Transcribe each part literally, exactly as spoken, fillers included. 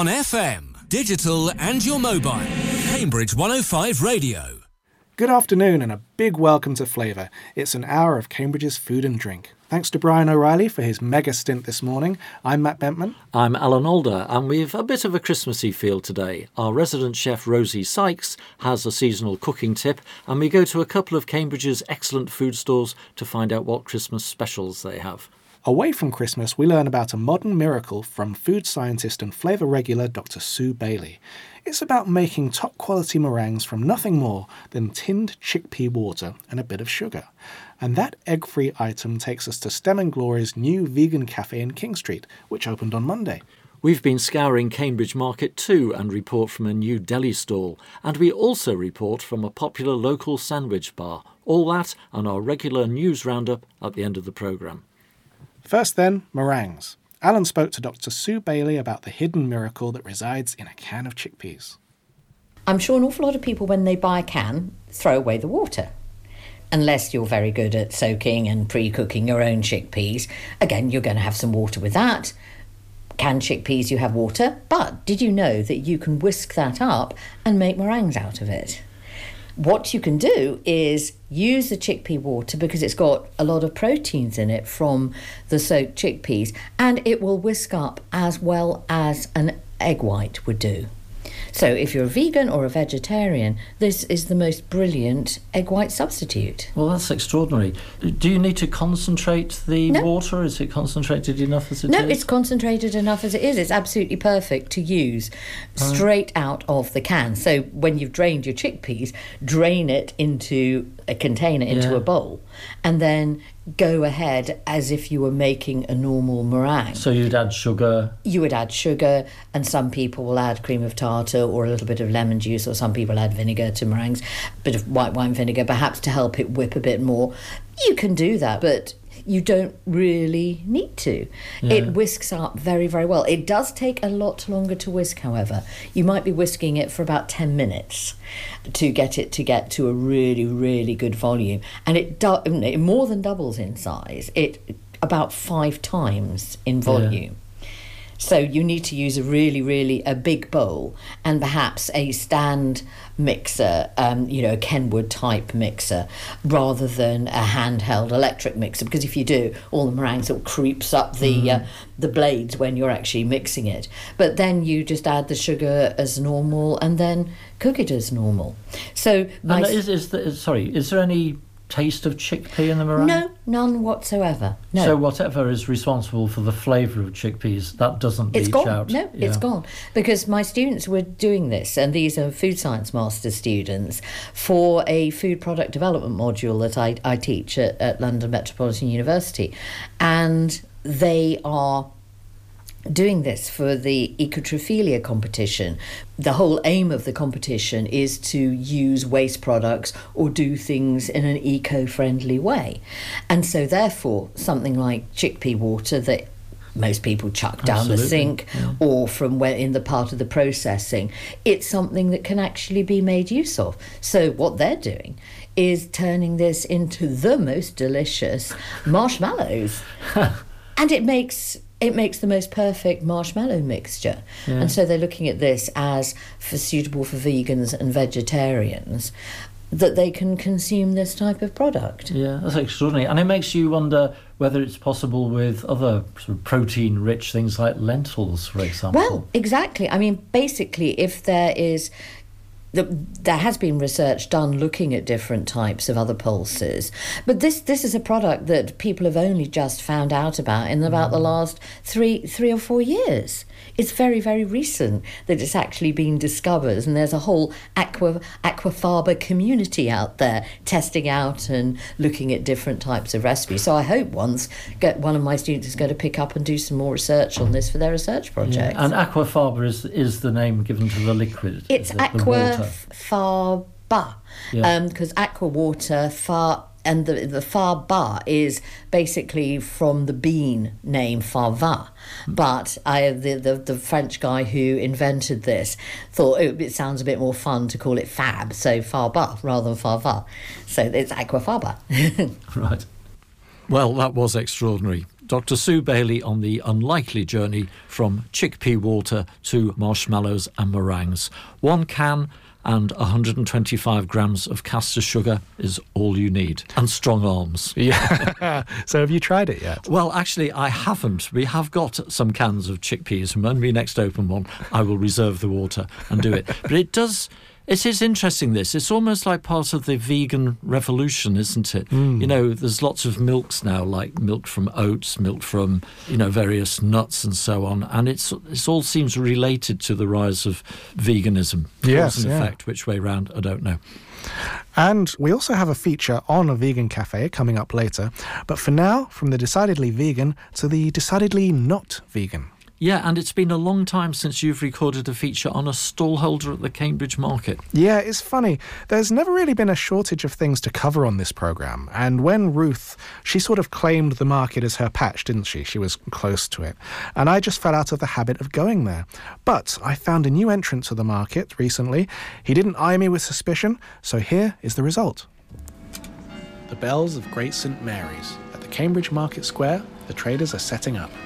On F M, digital and your mobile. Cambridge one oh five Radio. Good afternoon and a big welcome to Flavour. It's an hour of Cambridge's food and drink. Thanks to Brian O'Reilly for his mega stint this morning. I'm Matt Bentman. I'm Alan Alder, and we've a bit of a Christmassy feel today. Our resident chef Rosie Sykes has a seasonal cooking tip, and we go to a couple of Cambridge's excellent food stores to find out what Christmas specials they have. Away from Christmas, we learn about a modern miracle from food scientist and flavour regular Doctor Sue Bailey. It's about making top-quality meringues from nothing more than tinned chickpea water and a bit of sugar. And that egg-free item takes us to Stem and Glory's new vegan cafe in King Street, which opened on Monday. We've been scouring Cambridge Market too and report from a new deli stall. And we also report from a popular local sandwich bar. All that and our regular news roundup at the end of the programme. First then, meringues. Alan spoke to Doctor Sue Bailey about the hidden miracle that resides in a can of chickpeas. I'm sure an awful lot of people, when they buy a can, throw away the water. Unless you're very good at soaking and pre-cooking your own chickpeas. Again, you're going to have some water with that. Canned chickpeas, you have water. But did you know that you can whisk that up and make meringues out of it? What you can do is use the chickpea water because it's got a lot of proteins in it from the soaked chickpeas, and it will whisk up as well as an egg white would do. So if you're a vegan or a vegetarian, this is the most brilliant egg white substitute. Well, that's extraordinary. Do you need to concentrate the no. water? Is it concentrated enough as it no, is? No, it's concentrated enough as it is. It's absolutely perfect to use straight uh. out of the can. So when you've drained your chickpeas, drain it into a container, into yeah. a bowl, and then go ahead as if you were making a normal meringue. So you'd add sugar? You would add sugar, and some people will add cream of tartar or a little bit of lemon juice, or some people add vinegar to meringues, a bit of white wine vinegar, perhaps to help it whip a bit more. You can do that, but you don't really need to. Yeah. It whisks up very, very well. It does take a lot longer to whisk, however. You might be whisking it for about ten minutes to get it to get to a really, really good volume. And it, do, it more than doubles in size. It about five times in volume. Yeah. So you need to use a really, really a big bowl and perhaps a stand mixer, um, you know, a Kenwood type mixer, rather than a handheld electric mixer. Because if you do, all the meringue sort of creeps up the mm. uh, the blades when you're actually mixing it. But then you just add the sugar as normal and then cook it as normal. So my and is, is the, sorry, is there any taste of chickpea in the meringue? No, none whatsoever. No. So whatever is responsible for the flavour of chickpeas, that doesn't it's leach gone. out? No, yeah. it's gone. Because my students were doing this, and these are food science master students, for a food product development module that I, I teach at, at London Metropolitan University. And they are doing this for the ecotrophilia competition. The whole aim of the competition is to use waste products or do things in an eco-friendly way. And so therefore, something like chickpea water that most people chuck down Absolutely. the sink yeah. or from where in the part of the processing, it's something that can actually be made use of. So what they're doing is turning this into the most delicious marshmallows. And it makes it makes the most perfect marshmallow mixture. Yeah. And so they're looking at this as for suitable for vegans and vegetarians, that they can consume this type of product. Yeah, that's extraordinary. And it makes you wonder whether it's possible with other sort of protein-rich things like lentils, for example. Well, exactly. I mean, basically, if there is... There has been research done looking at different types of other pulses, but this this is a product that people have only just found out about in about mm. the last three three or four years. It's very, very recent that it's actually been discovered, and there's a whole aqua aquafaba community out there testing out and looking at different types of recipes. So I hope once get one of my students is going to pick up and do some more research on this for their research project. Yeah. And aquafaba is is the name given to the liquid. It's the, aqua. Faba, yeah. um, because aqua water, far, and the the faba is basically from the bean name fava. But I, the, the the French guy who invented this thought it, it sounds a bit more fun to call it fab, so faba rather than fava. So it's aqua faba. Right. Well, that was extraordinary. Doctor Sue Bailey on the unlikely journey from chickpea water to marshmallows and meringues. One can and one hundred twenty-five grams of caster sugar is all you need. And strong arms. Yeah. So have you tried it yet? Well, actually, I haven't. We have got some cans of chickpeas, and when we next open one, I will reserve the water and do it. But it does... It is interesting, this. It's almost like part of the vegan revolution, isn't it? Mm. You know, there's lots of milks now, like milk from oats, milk from, you know, various nuts and so on. And it's it all seems related to the rise of veganism. Yes, Cause and yeah. effect. Which way round, I don't know. And we also have a feature on a vegan cafe coming up later. But for now, from the decidedly vegan to the decidedly not vegan. Yeah, and it's been a long time since you've recorded a feature on a stallholder at the Cambridge Market. Yeah, it's funny. There's never really been a shortage of things to cover on this programme. And when Ruth, she sort of claimed the market as her patch, didn't she? She was close to it. And I just fell out of the habit of going there. But I found a new entrant to the market recently. He didn't eye me with suspicion, so here is the result. The bells of Great St Mary's. At the Cambridge Market Square, the traders are setting up.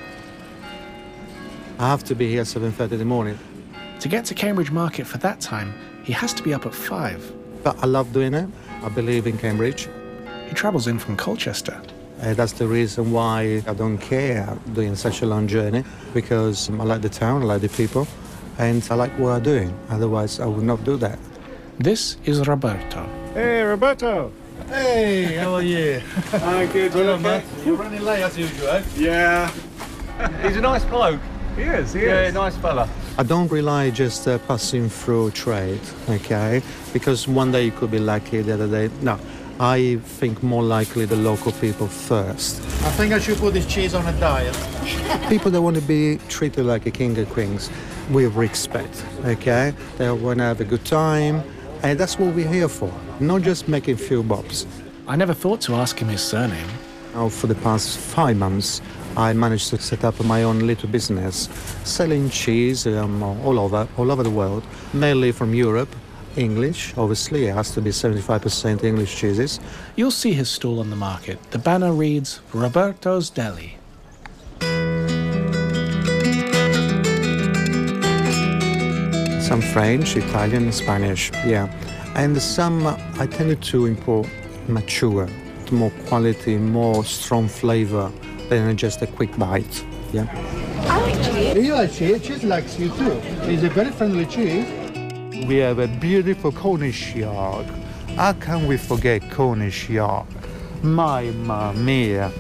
I have to be here at seven thirty in the morning. To get to Cambridge Market for that time, he has to be up at five. But I love doing it. I believe in Cambridge. He travels in from Colchester. Uh, that's the reason why I don't care doing such a long journey, because I like the town, I like the people, and I like what I'm doing. Otherwise, I would not do that. This is Roberto. Hey, Roberto. Hey, how are you? Hi, good. Hello, Okay. mate. You're running late as usual, eh? Yeah. He's a nice bloke. He is, he Yeah, is. nice fella. I don't rely just uh, passing through trade, okay? Because one day you could be lucky, the other day, no. I think more likely the local people first. I think I should put this cheese on a diet. People that want to be treated like a king and queens with respect, okay? They want to have a good time, and that's what we're here for, not just making few bobs. I never thought to ask him his surname. Now, for the past five months, I managed to set up my own little business, selling cheese um, all over, all over the world, mainly from Europe. English, obviously, it has to be seventy-five percent English cheeses. You'll see his stall on the market. The banner reads, Roberto's Deli. Some French, Italian, Spanish, yeah. And some I tended to import mature, more quality, more strong flavor than just a quick bite, yeah. I like cheese. You like cheese? Cheese likes you too. It's a very friendly cheese. We have a beautiful Cornish yard. How can we forget Cornish yard? Mamma mia.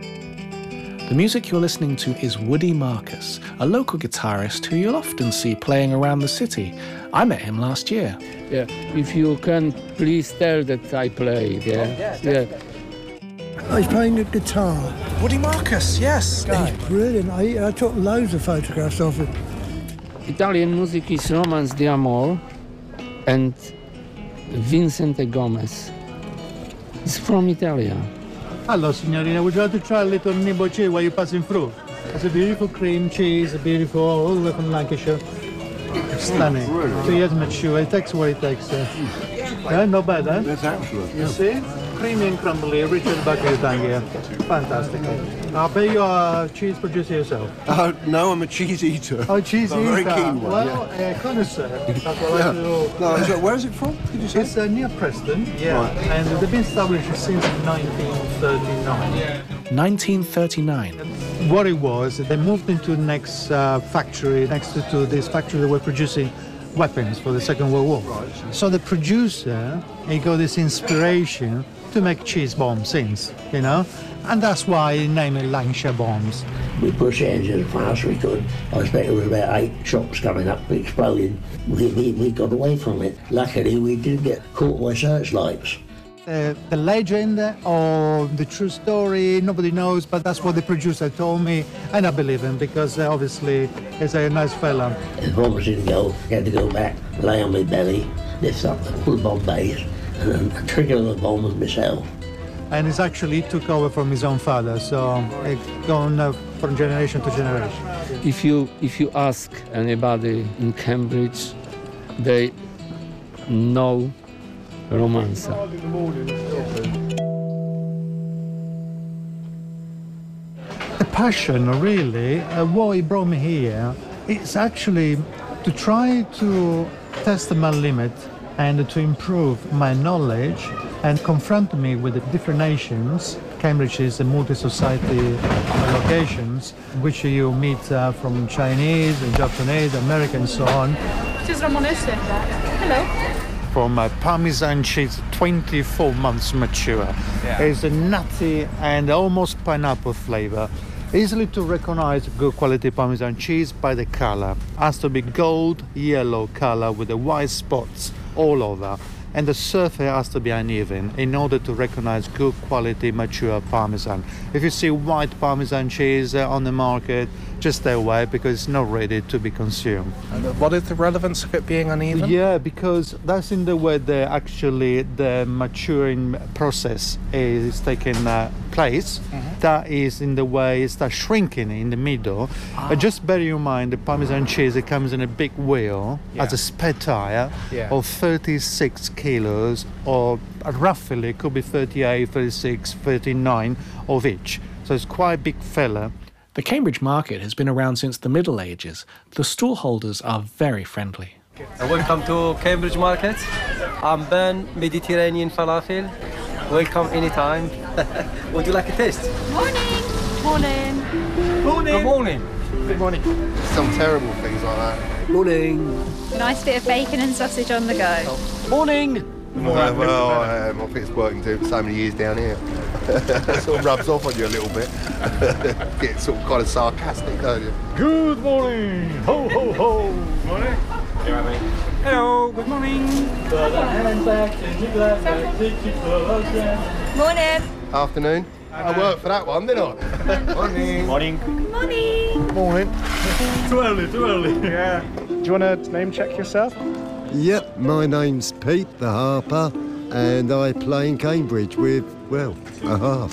The music you're listening to is Woody Marcus, a local guitarist who you'll often see playing around the city. I met him last year. Yeah, if you can please tell that I play. Yeah, yeah. He's playing the guitar. Woody Marcus, yes. He's brilliant. I, I took loads of photographs of him. Italian music is Romance d'Amore and Vincente Gomez. He's from Italia. Hello, signorina. Would you like to try a little nibble cheese while you're passing through? It's a beautiful cream cheese, a beautiful all the way from Lancashire. Stunning. So he hasn't mature. It takes what it takes. Uh, yeah, not bad, eh? That's excellent. You see? Creamy and crumbly, rich at the back of your tongue here. Fantastic. I bet you're a cheese producer yourself. Uh, no, I'm a cheese eater. Oh, cheese I'm a eater. very keen one, Well, yeah. uh, connoisseur. That's what I Yeah. like to No, is it, where is it from, did you say? It's uh, near Preston, yeah, Right. and they've been established since nineteen thirty-nine. nineteen thirty-nine. What it was, they moved into the next uh, factory, next to, to this factory that were producing weapons for the Second World War. Right. So the producer, he got this inspiration to make cheese bombs since, you know, and that's why he named it Lancashire bombs. We pushed the engine as fast as we could. I expect there was about eight shops coming up, exploding. We, we, we got away from it. Luckily, we didn't get caught by searchlights. Uh, the legend or the true story, nobody knows, but that's what the producer told me, and I believe him because uh, obviously he's a nice fella. The bombers didn't go. I had to go back, lay on my belly, lift up, pull the bomb base, and then trigger the bomb with myself. And he's actually took over from his own father, so it's gone uh, from generation to generation. If you if you ask anybody in Cambridge, they know Romanza. The passion, really, uh, what it brought me here, it's actually to try to test my limit and to improve my knowledge and confront me with the different nations. Cambridge is a multi-society locations, which you meet uh, from Chinese, Japanese, American, and so on. Hello. From uh, Parmesan cheese, twenty-four months mature. Yeah. It's a nutty and almost pineapple flavor. Easily to recognize good quality Parmesan cheese by the color. Has to be gold, yellow color with the white spots all over. And the surface has to be uneven in order to recognize good quality mature Parmesan. If you see white Parmesan cheese uh, on the market, just stay away because it's not ready to be consumed. And what is the relevance of it being uneven? Yeah, because that's in the way the actually the maturing process is taking uh, place. Mm-hmm. That is in the way it starts shrinking in the middle. Ah. Uh, just bear in mind the Parmesan cheese, it comes in a big wheel yeah. as a spare tire yeah. of thirty-six kilos, or roughly it could be thirty-eight, thirty-six, thirty-nine of each. So it's quite a big fella. The Cambridge market has been around since the Middle Ages. The stallholders are very friendly. Welcome to Cambridge Market. I'm Ben, Mediterranean Falafel. Welcome anytime. Would you like a taste? Morning. Morning. Morning. Good morning. Good morning. Some terrible things like that. Morning. Nice bit of bacon and sausage on the go. Morning. Uh, well, um, I think it's working too for so many years down here. It sort of rubs off on you a little bit. Get sort of kind of sarcastic, don't you? Good morning! Ho, ho, ho! Morning. Hello, good morning. Morning. Afternoon. I worked for that one, didn't I? Morning. Morning. Morning. Morning. Too early, too early. Yeah. Do you want to name check yourself? Yep, my name's Pete the Harper, and I play in Cambridge with, well, a harp.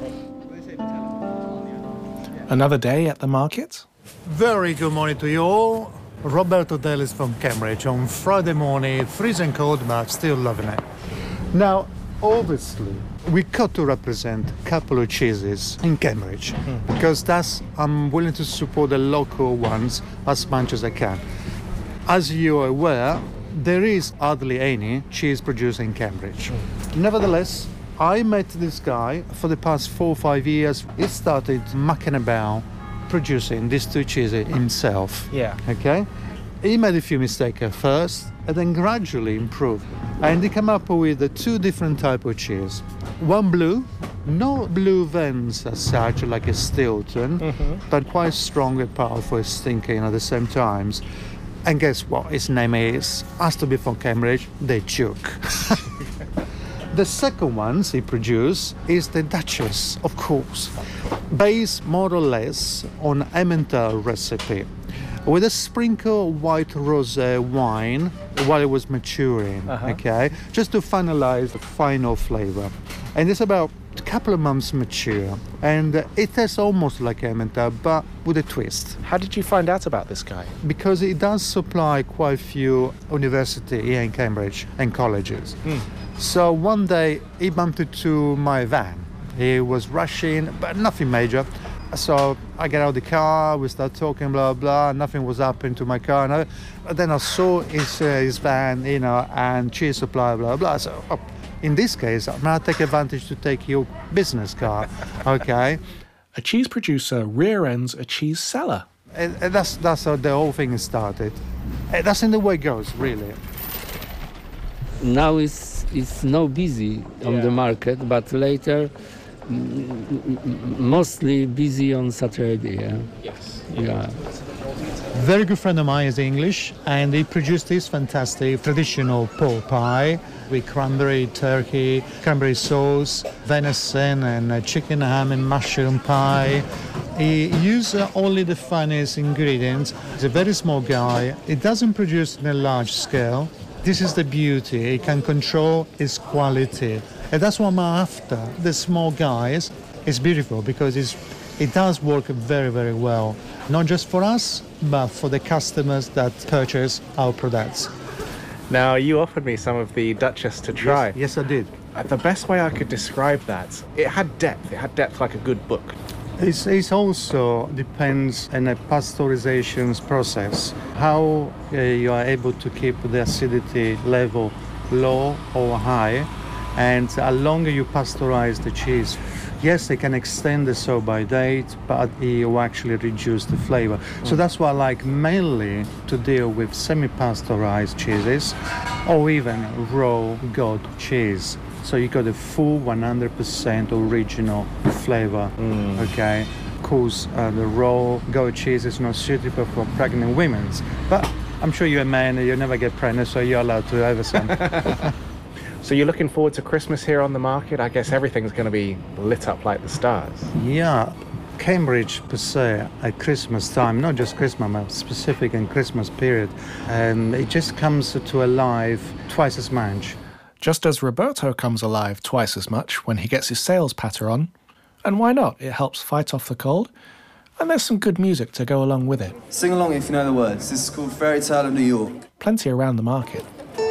Another day at the market? Very good morning to you all. Roberto Dallas from Cambridge on Friday morning, freezing cold, but still loving it. Now, obviously, we got to represent a couple of cheeses in Cambridge mm. because that's I'm willing to support the local ones as much as I can. As you are aware, there is hardly any cheese produced in Cambridge. Mm. Nevertheless, I met this guy for the past four or five years. He started mucking about producing these two cheeses himself. Yeah. Okay? He made a few mistakes at first and then gradually improved. And he came up with uh, two different types of cheese. One blue, no blue veins as such, like a Stilton, mm-hmm. but quite strong and powerful, stinking at the same times. And guess what his name is? Has to be from Cambridge, the Duke. The second ones he produced is the Duchess, of course, based more or less on Emmental recipe, with a sprinkle of white rosé wine while it was maturing, uh-huh. okay, just to finalize the final flavor. And it's about a couple of months mature, and it tastes almost like Emmental, but with a twist. How did you find out about this guy? Because he does supply quite a few universities here in Cambridge and colleges. Mm. So one day he bumped into my van. He was rushing, but nothing major. So I get out of the car, we start talking, blah, blah, nothing was happening to my car. And I, then I saw his, uh, his van, you know, and cheese supply, blah, blah. So oh, in this case, I'm going to take advantage to take your business car, okay? A cheese producer rear-ends a cheese seller. And, and that's, that's how the whole thing started. And that's in the way it goes, really. Now it's, it's not busy on yeah. the market, but later mostly busy on Saturday. Yeah. Yes. Yeah. Very good friend of mine is English, and he produced this fantastic traditional pork pie with cranberry, turkey, cranberry sauce, venison, and uh, chicken, ham, and mushroom pie. He uses uh, only the finest ingredients. He's a very small guy. He doesn't produce in a large scale. This is the beauty. He can control his quality. And that's what I'm after. The small guys is beautiful because it's, it does work very, very well. Not just for us, but for the customers that purchase our products. Now, you offered me some of the Duchess to try. Yes, yes I did. Uh, the best way I could describe that, it had depth. It had depth like a good book. It's, it's also depends on a pasteurization process, how uh, you are able to keep the acidity level low or high, and how longer you pasteurize the cheese. Yes, they can extend the sell-by date, but you actually reduce the flavor. Mm. So that's why I like mainly to deal with semi-pasteurized cheeses or even raw goat cheese. So you got a full one hundred percent original flavor, mm. okay? Of course, uh, the raw goat cheese is not suitable for pregnant women, but I'm sure you're a man and you never get pregnant, so you're allowed to have some. So you're looking forward to Christmas here on the market? I guess everything's going to be lit up like the stars. Yeah. Cambridge per se at Christmas time, not just Christmas, but specific in Christmas period, and it just comes to alive twice as much. Just as Roberto comes alive twice as much when he gets his sales patter on. And why not? It helps fight off the cold. And there's some good music to go along with it. Sing along if you know the words. This is called Fairy Tale of New York. Plenty around the market.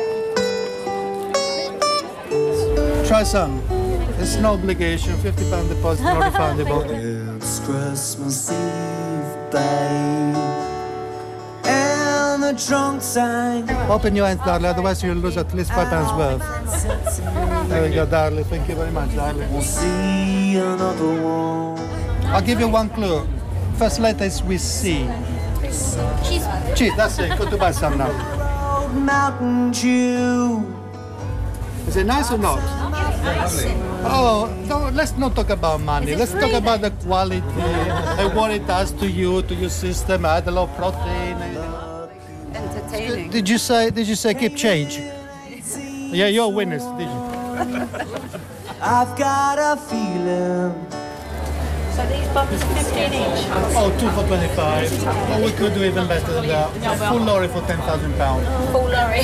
Try some. It's no obligation, fifty pound deposit, not refundable. It's Christmas Eve, babe, and the drunk sang. Open your hands, darling, otherwise you'll lose at least five pounds worth. There we go, darling. Thank you very much, darling. We'll see another one. I'll give you one clue. First letter is with C. Cheese. Cheese, that's it. Go to buy some now. Mountain Dew. Is it nice or not? Oh, no, let's not talk about money. Let's talk about the quality and what it does to you, to your system. Add a lot of protein. Entertaining. Did you say? Did you say keep change? Yeah, you're winners. Did you? I've got a feeling. So these bottles are fifteen each. Oh, two for twenty-five. Oh, we could do even better than that. No, Full lorry for ten thousand pounds. Full lorry.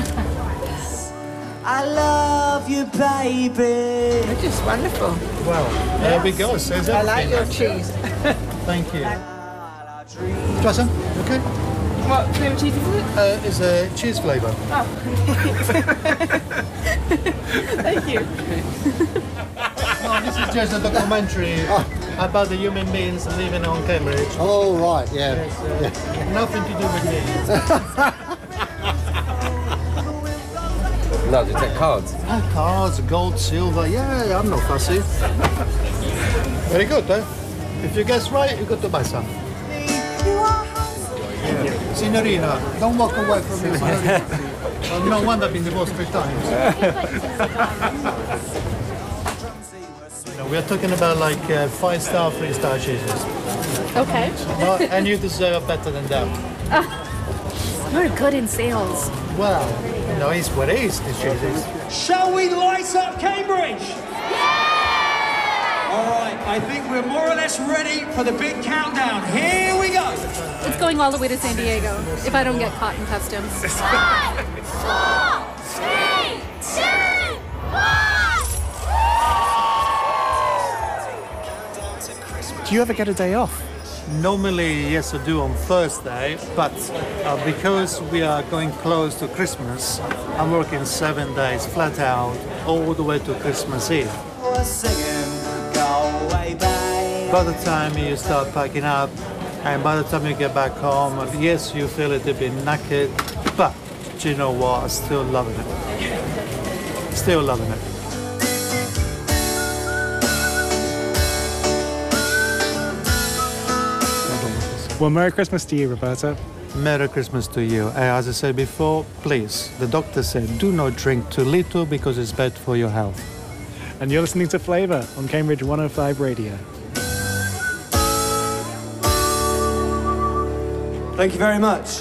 I love you, baby. Which is wonderful. Well, there we go. Says I like your everything. cheese. Thank you. Try some? Okay. What flavour cheese is it? Uh, it's a cheese flavour. Oh. Thank you. No, this is just a documentary about the human beings living on Cambridge. Oh, right, yeah. Yes, uh, yeah. Nothing to do with me. No, do you take cards? Oh, cards, gold, silver. Yeah, I'm not fussy. Very good, eh? If you guess right, you got to buy some. Yeah. Signorina, don't walk away from me. Well, no wonder I've been divorced three times. You know, we are talking about like uh, five-star, three-star cheeses. Okay. No, and you deserve better than that. Oh, you're good in sales. Well, you know, it's what it is, the cheeses. Shall we light up Cambridge? Yeah! All right, I think we're more or less ready for the big countdown. Here we go. It's going all the way to San Diego, if I don't get caught in customs. Five, four, three, two, one. Do you ever get a day off? Normally, yes, I do on Thursday, but uh, because we are going close to Christmas, I'm working seven days flat out, all the way to Christmas Eve. By the time you start packing up, and by the time you get back home, yes, you feel a little bit knackered, but do you know what? I'm still loving it. Still loving it. Well, Merry Christmas to you, Roberto. Merry Christmas to you. Uh, as I said before, please, the doctor said do not drink too little because it's bad for your health. And you're listening to Flavour on Cambridge one oh five Radio. Thank you very much.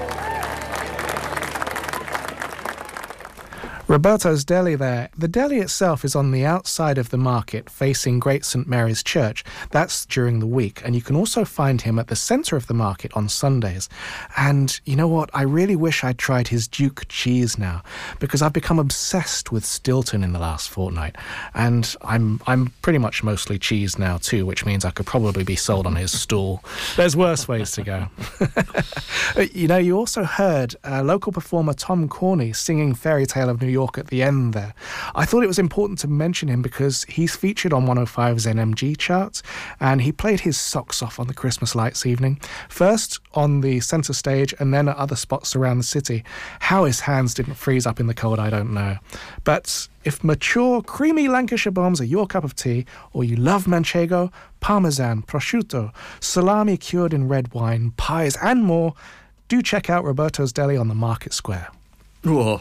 Roberto's Deli there. The deli itself is on the outside of the market facing Great Saint Mary's Church. That's during the week. And you can also find him at the centre of the market on Sundays. And you know what? I really wish I'd tried his Duke cheese now, because I've become obsessed with Stilton in the last fortnight. And I'm I'm pretty much mostly cheese now too, which means I could probably be sold on his stall. There's worse ways to go. You know, you also heard uh, local performer Tom Corney singing Fairy Tale of New York York at the end there. I thought it was important to mention him because he's featured on one oh five's N M G chart, and he played his socks off on the Christmas lights evening, first on the centre stage and then at other spots around the city. How his hands didn't freeze up in the cold, I don't know. But if mature, creamy Lancashire bombs are your cup of tea, or you love manchego, parmesan, prosciutto, salami cured in red wine, pies and more, do check out Roberto's Deli on the Market Square. Whoa.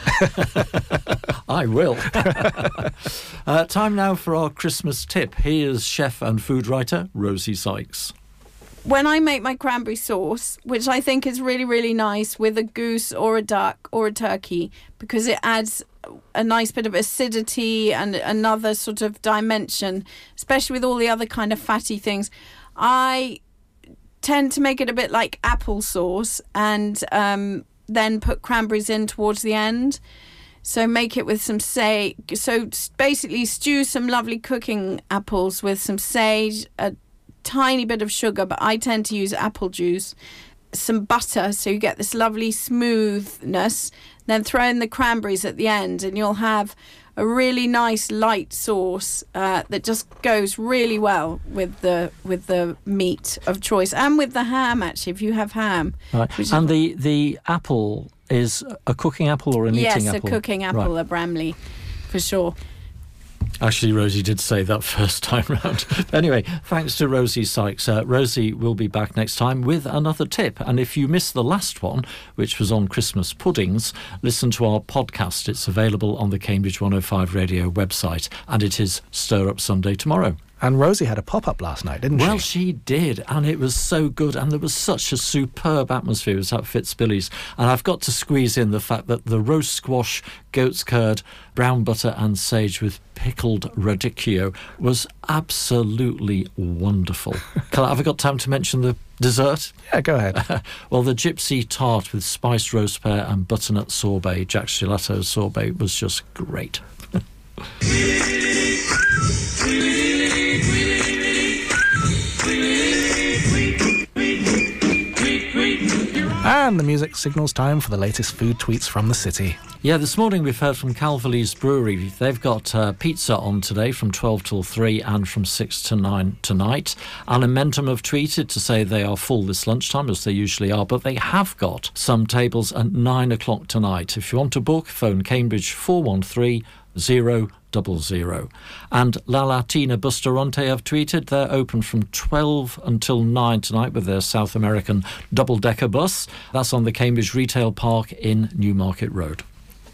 I will. uh, time now for our Christmas tip. Here's chef and food writer Rosie Sykes. When I make my cranberry sauce, which I think is really, really nice with a goose or a duck or a turkey, because it adds a nice bit of acidity and another sort of dimension, especially with all the other kind of fatty things, I tend to make it a bit like applesauce and um, then put cranberries in towards the end. So make it with some sage. So basically stew some lovely cooking apples with some sage, a tiny bit of sugar, but I tend to use apple juice, some butter, so you get this lovely smoothness, then throw in the cranberries at the end and you'll have a really nice light sauce uh, that just goes really well with the with the meat of choice and with the ham, actually, if you have ham. Right. And the, the apple is a cooking apple or an yes, eating apple? Yes, a cooking apple, right. A Bramley, for sure. Actually, Rosie did say that first time round. Anyway, thanks to Rosie Sykes. Uh, Rosie will be back next time with another tip. And if you missed the last one, which was on Christmas puddings, listen to our podcast. It's available on the Cambridge one oh five Radio website, and it is Stir Up Sunday tomorrow. And Rosie had a pop-up last night, didn't she? Well, she did, and it was so good, and there was such a superb atmosphere. It was at Fitzbilly's, and I've got to squeeze in the fact that the roast squash, goat's curd, brown butter and sage with pickled radicchio was absolutely wonderful. Can I, have I got time to mention the dessert? Yeah, go ahead. Well, the gypsy tart with spiced roast pear and butternut sorbet, Jack's Gelato sorbet, was just great. And the music signals time for the latest food tweets from the city. Yeah, this morning we've heard from Calverley's Brewery. They've got uh, pizza on today from twelve till three and from six to nine tonight. Alimentum have tweeted to say they are full this lunchtime, as they usually are, but they have got some tables at nine o'clock tonight. If you want to book, phone Cambridge four one three zero double zero. And La Latina Bustarante have tweeted they're open from twelve until nine tonight with their South American double-decker bus. That's on the Cambridge Retail Park in Newmarket Road.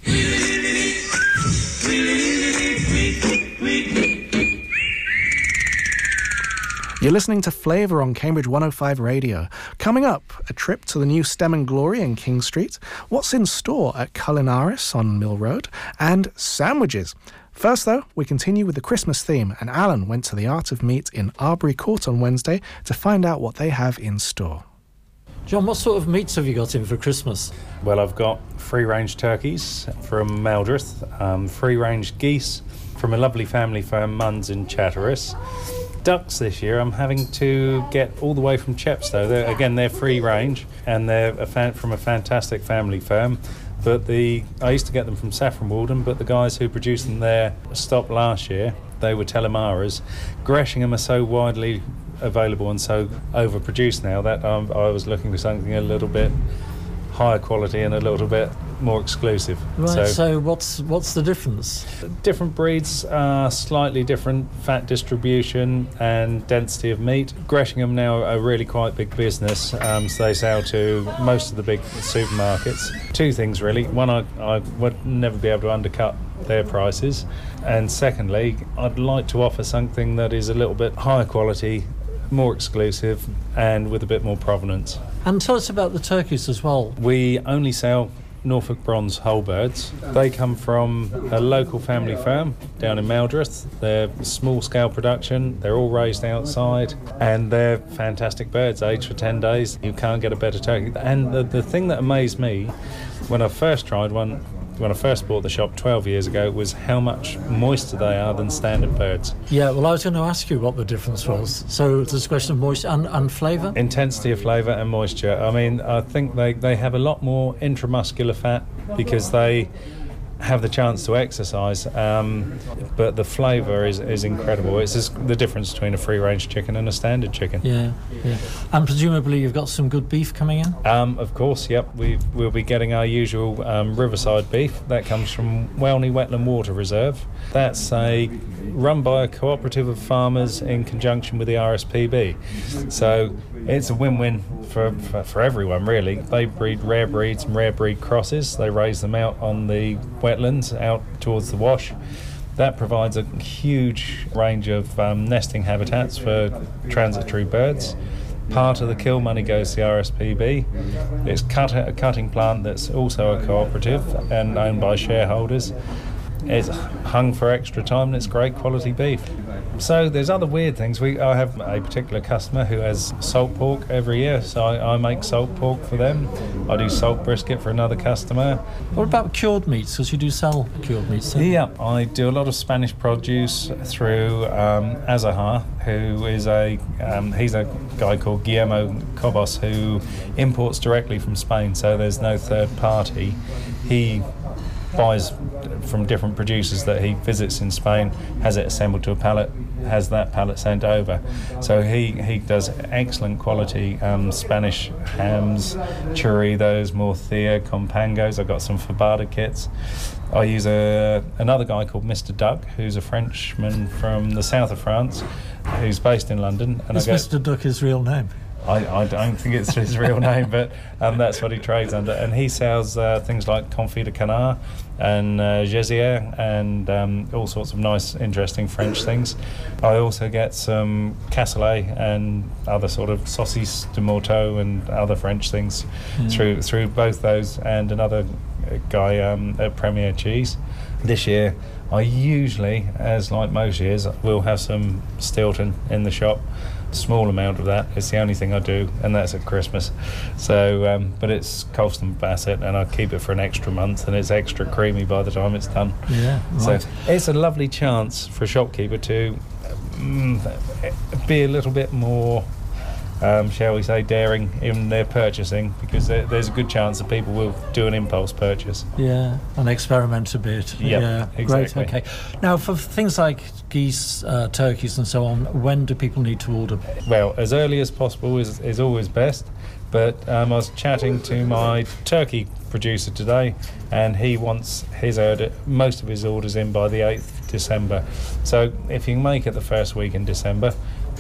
You're listening to Flavour on Cambridge one oh five Radio. Coming up, a trip to the new Stem and Glory in King Street, what's in store at Culinaris on Mill Road, and sandwiches. First, though, we continue with the Christmas theme, and Alan went to the Art of Meat in Arbury Court on Wednesday to find out what they have in store. John, what sort of meats have you got in for Christmas? Well, I've got free-range turkeys from Meldreth, um, free-range geese from a lovely family firm, Munns in Chatteris. Ducks this year, I'm having to get all the way from Chepstow. They're, again, they're free-range, and they're a fan, from a fantastic family firm. But the I used to get them from Saffron Walden, but the guys who produced them there stopped last year. They were Telemaras. Gresham are so widely available and so overproduced now that um, I was looking for something a little bit higher quality and a little bit more exclusive. Right, so, so what's what's the difference? Different breeds are slightly different fat distribution and density of meat. Gresham now are a really quite big business, um, so they sell to most of the big supermarkets. Two things really. One, I, I would never be able to undercut their prices, and secondly, I'd like to offer something that is a little bit higher quality, more exclusive and with a bit more provenance. And tell us about the turkeys as well. We only sell Norfolk Bronze whole birds. They come from a local family firm down in Meldreth. They're small scale production, they're all raised outside, and they're fantastic birds, aged for ten days. You can't get a better turkey. And the, the thing that amazed me when I first tried one, when I first bought the shop twelve years ago, was how much moister they are than standard birds. Yeah, well, I was going to ask you what the difference was. So there's a question of moisture and, and flavour? Intensity of flavour and moisture. I mean, I think they, they have a lot more intramuscular fat because they have the chance to exercise, um, but the flavour is, is incredible. It's just the difference between a free-range chicken and a standard chicken. Yeah, yeah. And presumably you've got some good beef coming in? Um, of course, yep. We've, we'll be getting our usual um, riverside beef. That comes from Welney Wetland Water Reserve. That's a run by a cooperative of farmers in conjunction with the R S P B. So it's a win-win for, for, for everyone, really. They breed rare breeds and rare breed crosses. They raise them out on the wetlands, out towards the wash. That provides a huge range of um, nesting habitats for transitory birds. Part of the kill money goes to the R S P B. It's cut a cutting plant that's also a cooperative and owned by shareholders. It's hung for extra time and it's great quality beef. So there's other weird things. We I have a particular customer who has salt pork every year, so I, I make salt pork for them. I do salt brisket for another customer. What about cured meats? Because you do sell cured meats. Don't you? Yeah, I do a lot of Spanish produce through um, Azajar, who is a um, he's a guy called Guillermo Cobos who imports directly from Spain. So there's no third party. He buys from different producers that he visits in Spain, has it assembled to a pallet, has that pallet sent over. So he, he does excellent quality um, Spanish hams, churritos, morcilla, compangos. I've got some fabada kits. I use a, another guy called Mister Duck, who's a Frenchman from the south of France, who's based in London. And Is I Mister Duck his real name? I, I don't think it's his real name, but um, that's what he trades under. And he sells uh, things like confit de canard and uh, gésier and um, all sorts of nice, interesting French things. I also get some cassoulet and other sort of saucisses de morteau and other French things mm. through through both those and another guy um, at Premier Cheese. This year, I usually, as like most years, will have some Stilton in the shop. Small amount of that. It's the only thing I do, and that's at Christmas. So, um, but it's Colston Bassett, and I keep it for an extra month, and it's extra creamy by the time it's done. Yeah, right. So it's a lovely chance for a shopkeeper to um, be a little bit more, um, shall we say, daring in their purchasing, because there, there's a good chance that people will do an impulse purchase. Yeah, and experiment a bit. Yep, yeah, exactly. Great. Okay. Now, for things like geese, uh, turkeys, and so on, when do people need to order? Well, as early as possible is is always best. But um, I was chatting to my turkey producer today, and he wants his order, most of his orders in by the eighth of December. So if you can make it the first week in December,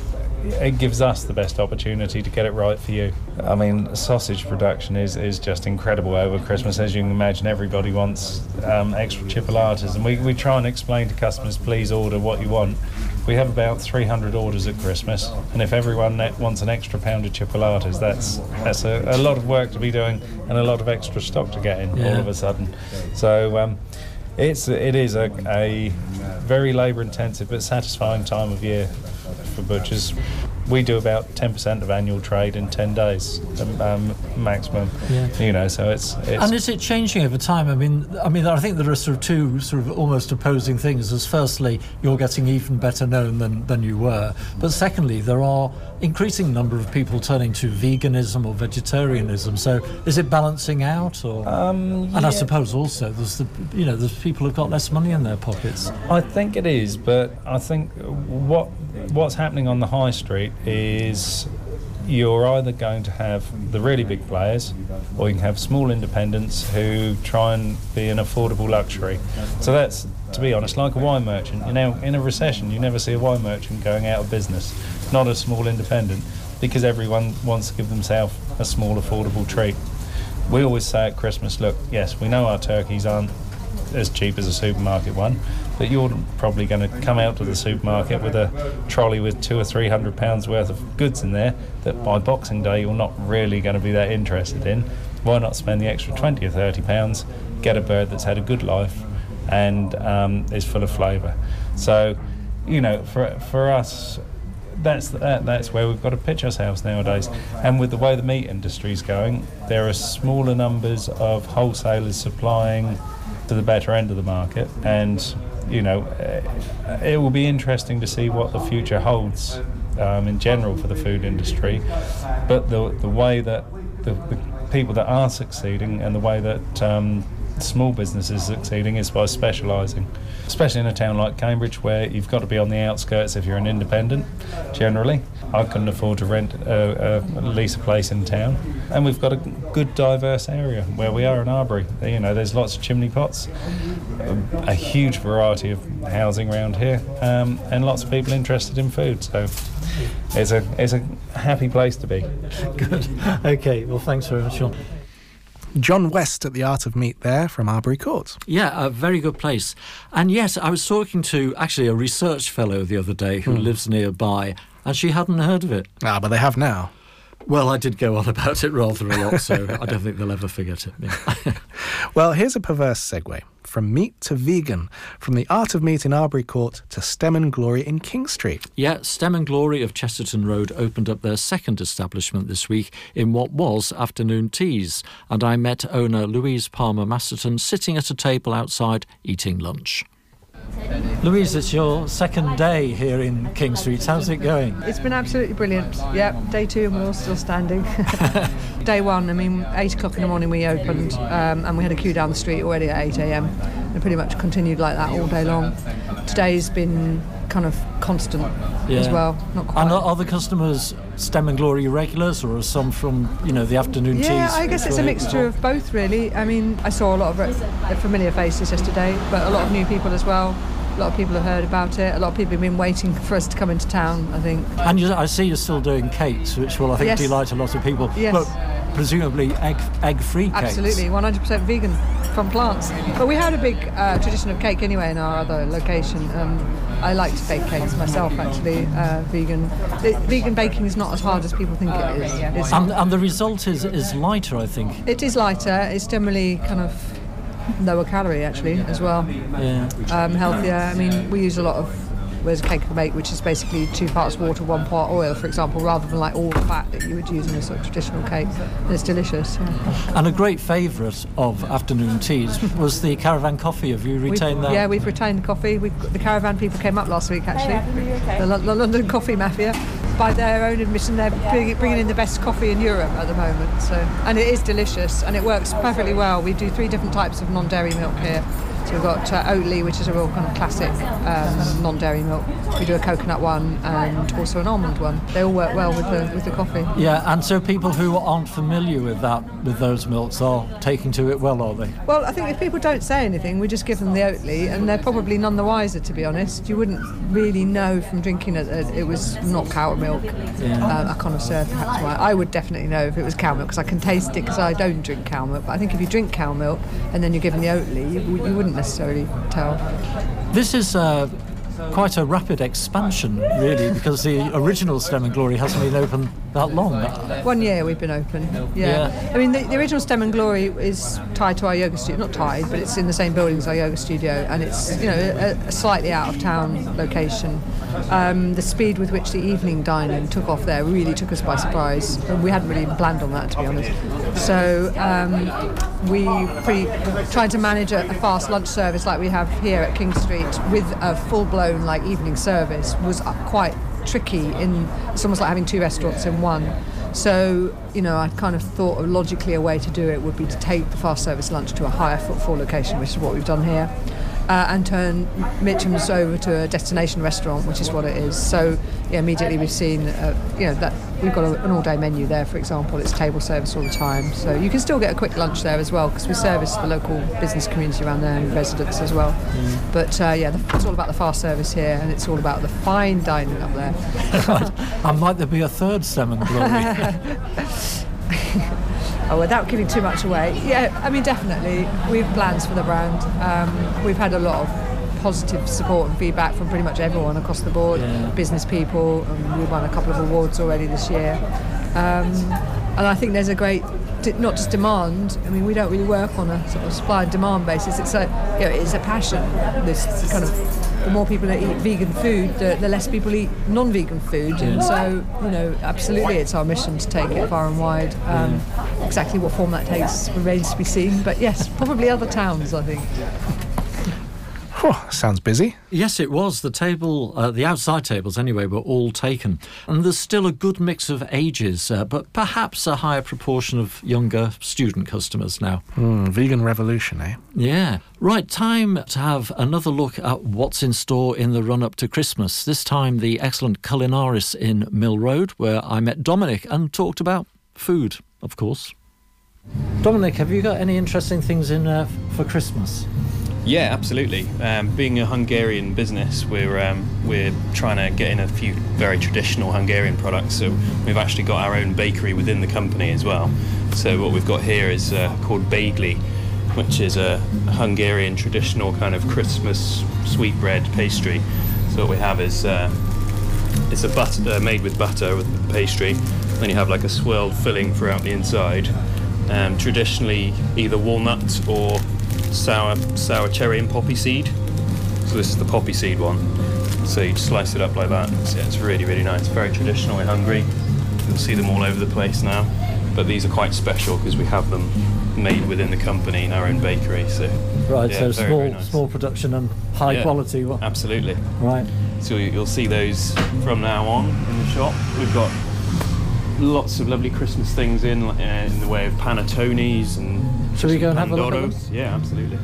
it gives us the best opportunity to get it right for you. I mean, sausage production is, is just incredible over Christmas. As you can imagine, everybody wants um, extra chipolatas, and we, we try and explain to customers, please order what you want. We have about three hundred orders at Christmas, and if everyone wants an extra pound of chipolatas, that's that's a, a lot of work to be doing and a lot of extra stock to get in yeah. all of a sudden. So um, it's it is a, a very labour-intensive but satisfying time of year for butchers. We do about ten percent of annual trade in ten days, um, maximum. Yeah. You know, so it's, it's. And is it changing over time? I mean, I mean, I think there are sort of two sort of almost opposing things. As firstly, you're getting even better known than than you were, but secondly, there are increasing number of people turning to veganism or vegetarianism. So, is it balancing out, or? Um, yeah. And I suppose also there's the you know there's people who've got less money in their pockets. I think it is, but I think what what's happening on the high street is you're either going to have the really big players, or you can have small independents who try and be an affordable luxury. So that's, to be honest, like a wine merchant. You know, in a recession, you never see a wine merchant going out of business, not a small independent, because everyone wants to give themselves a small affordable treat. We always say at Christmas, look, yes, we know our turkeys aren't as cheap as a supermarket one, but you're probably going to come out to the supermarket with a trolley with two or three hundred pounds worth of goods in there that by Boxing Day you're not really going to be that interested in. Why not spend the extra twenty or thirty pounds, get a bird that's had a good life and um, is full of flavour? So, you know, for for us, that's that, that's where we've got to pitch ourselves nowadays. And with the way the meat industry's going, there are smaller numbers of wholesalers supplying to the better end of the market, and you know, it will be interesting to see what the future holds um, in general for the food industry. But the the way that the, the people that are succeeding and the way that um, small businesses succeeding is by specialising, especially in a town like Cambridge where you've got to be on the outskirts if you're an independent, generally. I couldn't afford to rent a, a lease a place in town, and we've got a good diverse area where we are in Arbury. You know, there's lots of chimney pots, a, a huge variety of housing around here, um, and lots of people interested in food. So it's a it's a happy place to be. Good. Okay. Well, thanks very much, Sean. John West at the Art of Meat there from Arbury Court. Yeah, a very good place. And yes, I was talking to actually a research fellow the other day who Hmm. lives nearby, and she hadn't heard of it. Ah, but they have now. Well, I did go on about it rather a lot, so I don't think they'll ever forget it. Yeah. Well, here's a perverse segue. From meat to vegan, from the Art of Meat in Arbury Court to Stem and Glory in King Street. Yeah, Stem and Glory of Chesterton Road opened up their second establishment this week in what was afternoon teas, and I met owner Louise Palmer Masterton sitting at a table outside eating lunch. Louise, it's your second day here in King Street. How's it going? It's been absolutely brilliant. Yep, day two and we're all still standing. Day one, I mean, eight o'clock in the morning we opened um, and we had a queue down the street already at eight a.m. and pretty much continued like that all day long. Today's been kind of constant Yeah. as well. Not quite. And are, are the customers Stem and Glory regulars, or are some from, you know, the afternoon teas? Yeah, I guess it's a mixture of both, really. I mean, I saw a lot of re- familiar faces yesterday, but a lot of new people as well. A lot of people have heard about it. A lot of people have been waiting for us to come into town, I think. And you, I see you're still doing cakes, which will, I think, Yes. delight a lot of people. Yes. But presumably egg, egg-free cakes. Absolutely, one hundred percent vegan from plants. But we had a big uh, tradition of cake anyway in our other location. Um, I like to bake cakes myself, actually, uh, vegan. The, vegan baking is not as hard as people think it is. It's, And, and the result is, is lighter, I think. it is lighter. It's generally kind of lower calorie, actually, as well. Yeah. Um, healthier. I mean, we use a lot of, there's a cake I make which is basically two parts water, one part oil, for example, rather than like all the fat that you would use in a sort of traditional cake. And it's delicious. Yeah. And a great favourite of afternoon teas was the caravan coffee. Have you retained We've- that? Yeah, we've retained the coffee. We've got, the caravan people came up last week, actually. The, Lo- the London Coffee Mafia. By their own admission, they're bringing, bringing in the best coffee in Europe at the moment. So, and it is delicious, and it works perfectly well. We do three different types of non-dairy milk here. So we've got uh, Oatly, which is a real kind of classic um, non-dairy milk. We do a coconut one and also an almond one. They all work well with the with the coffee. Yeah, and so people who aren't familiar with that, with those milks, are taking to it well, are they? Well, I think if people don't say anything, we just give them the Oatly, and they're probably none the wiser, to be honest. You wouldn't really know from drinking it that it was not cow milk. Yeah. Um, a connoisseur, perhaps. Might. I would definitely know if it was cow milk, because I can taste it, because I don't drink cow milk. But I think if you drink cow milk and then you're given the Oatly, you, you wouldn't necessarily tell. This is uh, quite a rapid expansion, really, because the original Stem and Glory hasn't been open that long. One year we've been open. Yeah. Yeah. I mean, the, the original Stem and Glory is tied to our yoga studio. Not tied, but it's in the same building as our yoga studio, and it's, you know, a, a slightly out of town location. Um, the speed with which the evening dining took off there really took us by surprise, and we hadn't really even planned on that, to be honest. So um, we pretty tried to manage a, a fast lunch service like we have here at King Street with a full-blown like evening service was uh, quite tricky. In it's almost like having two restaurants in one. So, you know, I kind of thought logically a way to do it would be to take the fast service lunch to a higher footfall location, which is what we've done here. Uh, and turn Mitchum's over to a destination restaurant, which is what it is. So yeah, immediately we've seen, uh, you know, that we've got a, an all-day menu there, for example. It's table service all the time. So you can still get a quick lunch there as well, because we service the local business community around there and residents as well. Mm. But uh, yeah, the, it's all about the fast service here, and it's all about the fine dining up there. And might there be a third Stem and Glory? Oh, without giving too much away, yeah, I mean, definitely, we have plans for the brand. Um, we've had a lot of positive support and feedback from pretty much everyone across the board, Yeah. business people, and we won a couple of awards already this year. Um, and I think there's a great, not just demand, I mean, we don't really work on a sort of supply and demand basis. It's a, you know, it's a passion. This kind of, the more people that eat vegan food, the, the less people eat non-vegan food. And so, you know, absolutely it's our mission to take it far and wide. Um, exactly what form that takes remains to be seen. But yes, probably other towns, I think. Oh, sounds busy. Yes, it was. The table, uh, the outside tables anyway, were all taken. And there's still a good mix of ages, uh, but perhaps a higher proportion of younger student customers now. Mm, vegan revolution, eh? Yeah. Right, time to have another look at what's in store in the run-up to Christmas. This time, the excellent Culinaris in Mill Road, where I met Dominic and talked about food, of course. Dominic, have you got any interesting things in uh, for Christmas? Yeah, absolutely. Um, being a Hungarian business, we're um, we're trying to get in a few very traditional Hungarian products. So we've actually got our own bakery within the company as well. So what we've got here is uh, called Bagli, which is a Hungarian traditional kind of Christmas sweetbread pastry. So what we have is uh, it's a butter uh, made with butter with the pastry. Then you have like a swirled filling throughout the inside. Um, traditionally, either walnut or sour sour cherry and poppy seed. So this is the poppy seed one. So you slice it up like that. So yeah, it's really, really nice. Very traditional in Hungary. You'll see them all over the place now. But these are quite special because we have them made within the company in our own bakery. So right, yeah, so very, small, very nice. small production and high Yeah, quality. Absolutely. Right. So you'll see those from now on in the shop. We've got lots of lovely Christmas things in, uh, in the way of panettones and. Shall we go and have a look at them? Pandoros. Yeah, absolutely.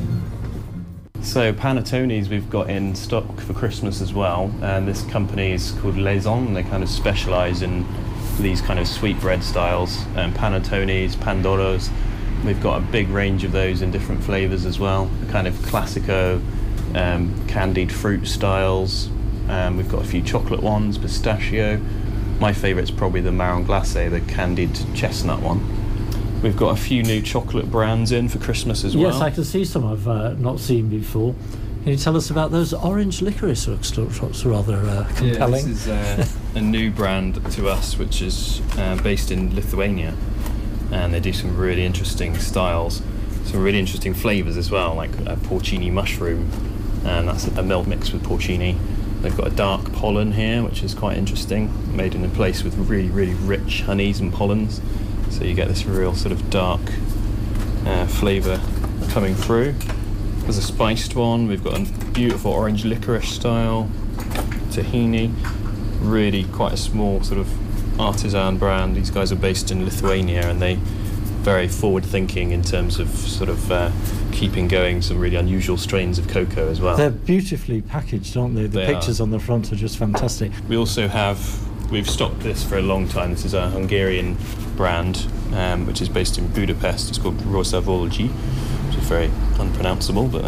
So panettones we've got in stock for Christmas as well, and this company is called Laison, and they kind of specialise in these kind of sweetbread styles, um, panettones, pandoros. We've got a big range of those in different flavours as well, the kind of classico, um, candied fruit styles. Um, we've got a few chocolate ones, pistachio. My favourite's probably the marron glacé, the candied chestnut one. We've got a few new chocolate brands in for Christmas as well. Yes, I can see some I've uh, not seen before. Can you tell us about those? Orange licorice looks, looks rather uh, compelling. Yeah, this is uh, a new brand to us, which is uh, based in Lithuania, and they do some really interesting styles, some really interesting flavours as well, like a porcini mushroom, and that's a milk mixed with porcini. They've got a dark pollen here, which is quite interesting, made in a place with really, really rich honeys and pollens. So you get this real sort of dark uh, flavour coming through. There's a spiced one. We've got a beautiful orange licorice style, tahini. Really quite a small sort of artisan brand. These guys are based in Lithuania, and they very forward-thinking in terms of sort of uh, keeping going some really unusual strains of cocoa as well. They're beautifully packaged, aren't they? The They pictures are. on the front are just fantastic. We also have, we've stocked this for a long time. This is a Hungarian brand, um, which is based in Budapest. It's called Rosavolgi, which is very unpronounceable, but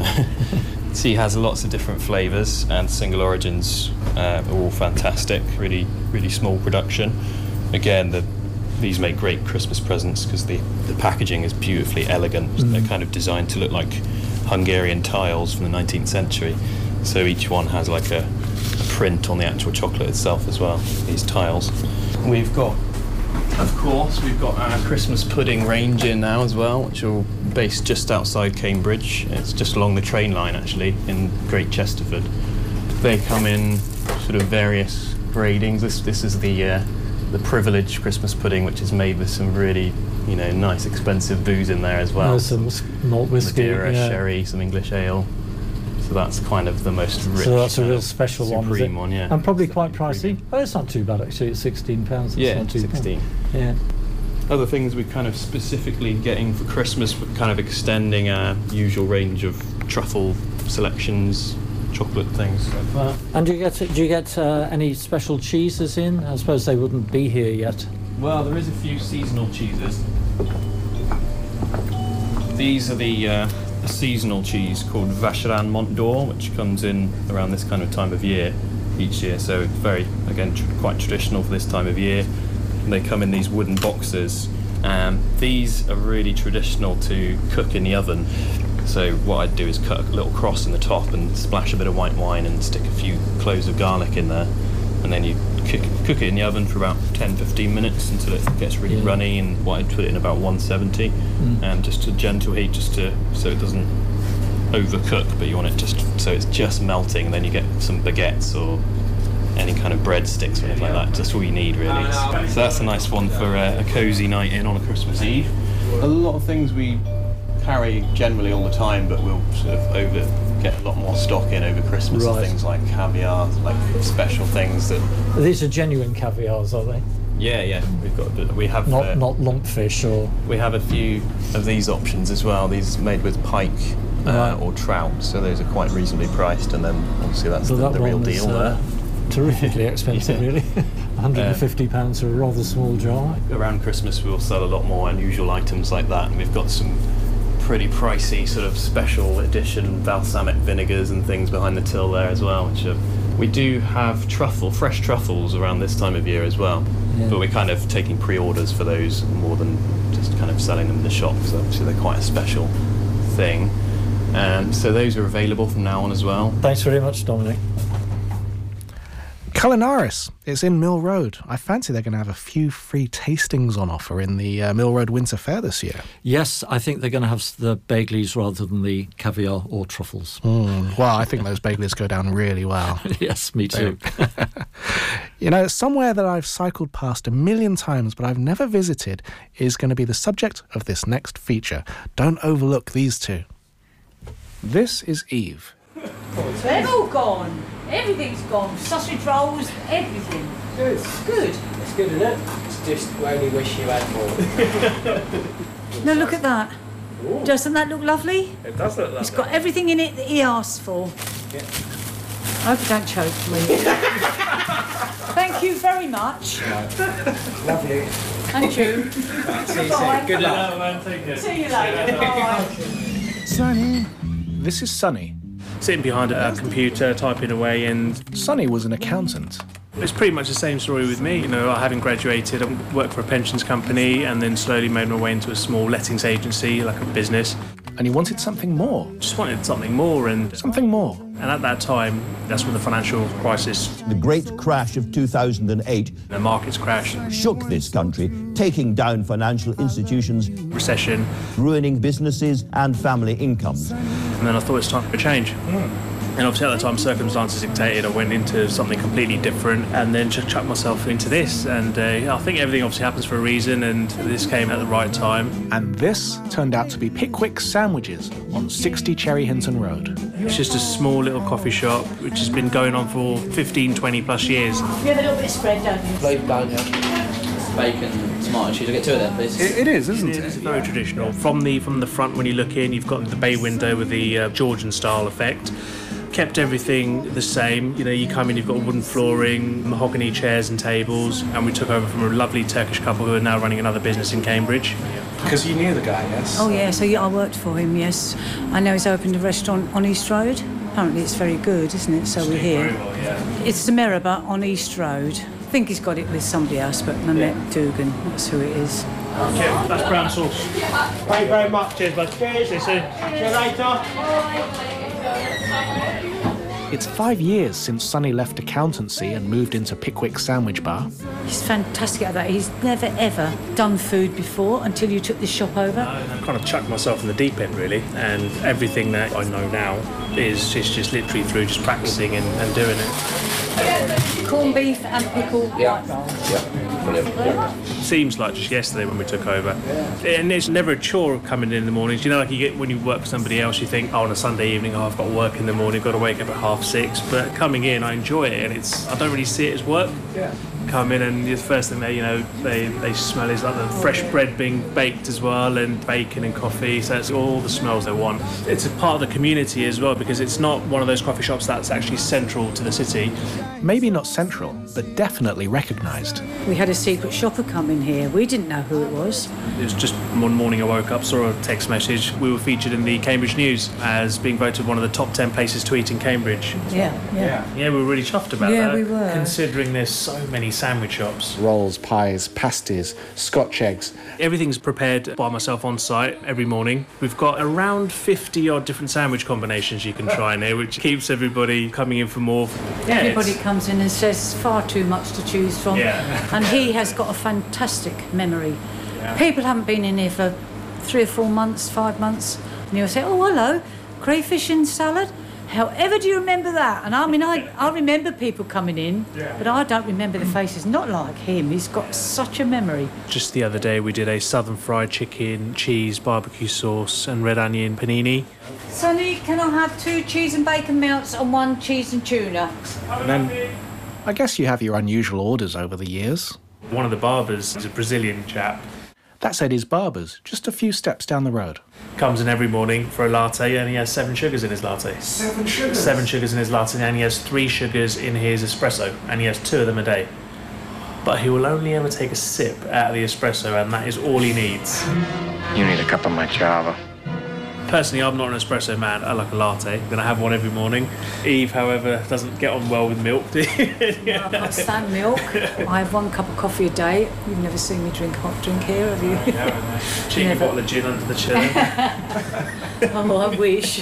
it has lots of different flavours, and single origins uh, are all fantastic. Really, really small production. Again, the these make great Christmas presents because the, the packaging is beautifully elegant. Mm. They're kind of designed to look like Hungarian tiles from the nineteenth century. So each one has like a, a print on the actual chocolate itself as well, these tiles. We've got, of course, we've got our Christmas pudding range in now as well, which are based just outside Cambridge. It's just along the train line actually in Great Chesterford. They come in sort of various gradings. This this is the uh, the privileged Christmas pudding, which is made with some really, you know, nice expensive booze in there as well. There's some whis- malt whiskey, Madeira, yeah. sherry, some English ale. So that's kind of the most rich. So that's a kind real of special one, is it? supreme one, yeah. And probably quite pricey. Oh, it's not too bad actually. It's sixteen pounds. Yeah, not too sixteen. Bad. Yeah. Other things we're kind of specifically getting for Christmas, we're kind of extending our usual range of truffle selections, chocolate things. Well, and do you get do you get uh, any special cheeses in? I suppose they wouldn't be here yet. Well, there is a few seasonal cheeses. These are the uh, a seasonal cheese called Vacherin Mont d'Or, which comes in around this kind of time of year each year. So it's very, again, tr- quite traditional for this time of year. And they come in these wooden boxes. Um, these are really traditional to cook in the oven. So what I'd do is cut a little cross in the top and splash a bit of white wine and stick a few cloves of garlic in there. And then you cook, cook it in the oven for about ten to fifteen minutes until it gets really Yeah. runny, and what I'd put it in about one seventy, Mm. and just a gentle heat, just to so it doesn't overcook, but you want it just so it's just melting, and then you get some baguettes or any kind of breadsticks or anything like that. Just all you need, really. So that's a nice one for uh, a cosy night in on a Christmas Eve. A lot of things we carry generally all the time, but we'll sort of over get a lot more stock in over Christmas Right. and things like caviar, like special things that. These are genuine caviars, are they? Yeah, yeah. We've got we have Not uh, not lumpfish or. we have a few of these options as well. These made with pike uh, Right. or trout, so those are quite reasonably priced, and then obviously that's So the, that the real one is, deal uh, there. Terrifically expensive, Yeah. really. one hundred fifty pounds for a rather small jar. Around Christmas we'll sell a lot more unusual items like that, and we've got some pretty pricey sort of special edition balsamic vinegars and things behind the till there as well, which are, we do have truffle, fresh truffles around this time of year as well, Yeah. but we're kind of taking pre-orders for those more than just kind of selling them in the shop, because obviously they're quite a special thing. Um, so those are available from now on as well. Thanks very much, Dominic. Culinaris, it's in Mill Road. I fancy they're going to have a few free tastings on offer in the uh, Mill Road Winter Fair this year. Yes, I think they're going to have the Baileys rather than the caviar or truffles. Mm, well, I think those Baileys go down really well. Yes, me too. You know, somewhere that I've cycled past a million times but I've never visited is going to be the subject of this next feature. Don't overlook these two. This is Eve. They've all gone. Everything's gone. Sausage rolls, everything. Good. Good. It's good, isn't it? It's just we only wish you had more. Now look at that. Ooh. Doesn't that look lovely? It does look lovely. It's got everything in it that he asked for. Yeah. I hope you don't choke me. Thank you very much. Love you. And you. See you Bye. soon. Good luck. See you later. Bye. Sunny. This is Sunny. Sitting behind a computer, typing away, and Sunny was an accountant. it's pretty much the same story with me. You know, I having graduated, I worked for a pensions company, and then slowly made my way into a small lettings agency, like a business. And he wanted something more. Just wanted something more, and something more. And at that time, that's when the financial crisis, The great crash of two thousand eight, the markets crashed, shook this country, taking down financial institutions, recession, ruining businesses and family incomes. and then I thought it's time for a change. And obviously at the time circumstances dictated I went into something completely different and then just chucked myself into this, and uh, I think everything obviously happens for a reason, and this came at the right time. And this turned out to be Pickwick Sandwiches on sixty Cherry Hinton Road. It's just a small little coffee shop which has been going on for fifteen, twenty plus years. You have a little bit of spread, don't you? Please don't, yeah. Bacon, tomato cheese. I'll get two of them, please. It is, isn't it? it? It's very traditional. From the from the front, when you look in, you've got the bay window with the uh, Georgian style effect. Kept everything the same. You know, you come in, you've got wooden flooring, mahogany chairs and tables, and we took over from a lovely Turkish couple who are now running another business in Cambridge. Because you knew the guy, yes? Oh, yeah, so yeah, I worked for him, yes. I know he's opened a restaurant on East Road. Apparently it's very good, isn't it? So we're here. It's the Meribah on East Road. I think he's got it with somebody else, but Mehmet Dugan, that's who it is. Okay, that's brown sauce. Thank you very much. Cheers, bud. Cheers. See you soon. See you later. It's five years since Sonny left accountancy and moved into Pickwick Sandwich Bar. He's fantastic at that. He's never, ever done food before until you took this shop over. I kind of chucked myself in the deep end, really, and everything that I know now is, is just literally through just practicing and, and doing it. Corned beef and pickle white roll. Yeah, brilliant. Seems like just yesterday when we took over. And it's never a chore coming in in the mornings. You know, like you get when you work for somebody else, you think, oh, on a Sunday evening, oh, I've got work in the morning, got to wake up at half six. But coming in, I enjoy it, and it's I don't really see it as work. Yeah. Come in, and the first thing they, you know, they, they smell is like the fresh bread being baked as well, and bacon and coffee. So it's all the smells they want. It's a part of the community as well, because it's not one of those coffee shops that's actually central to the city. Maybe not central, but definitely recognised. We had a secret shopper come in here. We didn't know who it was. It was just one morning I woke up, saw a text message. We were featured in the Cambridge News as being voted one of the top ten places to eat in Cambridge. Yeah, yeah. Yeah, we were really chuffed about Yeah, that. we were. Considering there's so many sandwich shops. Rolls, pies, pasties, Scotch eggs. Everything's prepared by myself on site every morning. We've got around fifty odd different sandwich combinations you can try in here, which keeps everybody coming in for more. Yeah, Everybody it's- comes in and says far too much to choose from. Yeah. And he has got a fantastic memory. Yeah. People haven't been in here for three or four months, five months, and he'll say, oh, hello, crayfish and salad. However do you remember that? And I mean, I, I remember people coming in, but I don't remember the faces. Not like him. He's got such a memory. Just the other day we did a southern fried chicken, cheese, barbecue sauce and red onion panini. Sonny, can I have two cheese and bacon melts and one cheese and tuna? And then, I guess you have your unusual orders over the years. One of the barbers is a Brazilian chap. That's Eddie's Barbers, just a few steps down the road. Comes in every morning for a latte and he has seven sugars in his latte. Seven sugars? Seven sugars in his latte and he has three sugars in his espresso and he has two of them a day. But he will only ever take a sip out of the espresso and that is all he needs. You need a cup of my Java. Personally, I'm not an espresso man. I like a latte. I'm going to have one every morning. Eve, however, doesn't get on well with milk. No, I can't stand milk. I have one cup of coffee a day. You've never seen me drink hot drink here, have you? No, no. Cheeky Never. bottle of gin under the chin. Oh, I wish.